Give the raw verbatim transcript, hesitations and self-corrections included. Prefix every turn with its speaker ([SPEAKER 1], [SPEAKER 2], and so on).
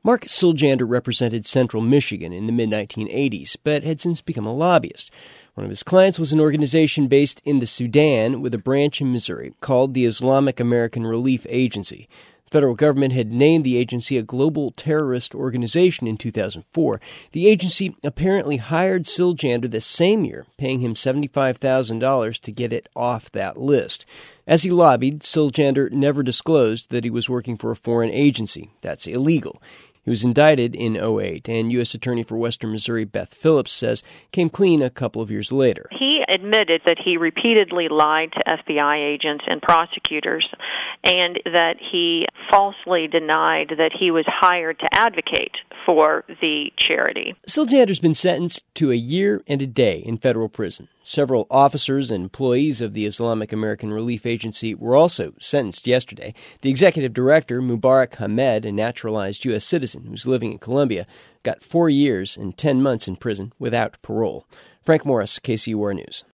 [SPEAKER 1] Mark Siljander represented Central Michigan in the mid nineteen eighties, but had since become a lobbyist. One of his clients was an organization based in the Sudan with a branch in Missouri called the Islamic American Relief Agency. The federal government had named the agency a global terrorist organization in two thousand four. The agency apparently hired Siljander the same year, paying him seventy-five thousand dollars to get it off that list. As he lobbied, Siljander never disclosed that he was working for a foreign agency. That's illegal. He was indicted in oh eight, and U S Attorney for Western Missouri Beth Phillips says came clean a couple of years later.
[SPEAKER 2] He admitted that he repeatedly lied to F B I agents and prosecutors, and that he falsely denied that he was hired to advocate for the charity.
[SPEAKER 1] Siljander's been sentenced to a year and a day in federal prison. Several officers and employees of the Islamic American Relief Agency were also sentenced yesterday. The executive director, Mubarak Hamed, a naturalized U S citizen who's living in Colombia, got four years and ten months in prison without parole. Frank Morris, K C U R News.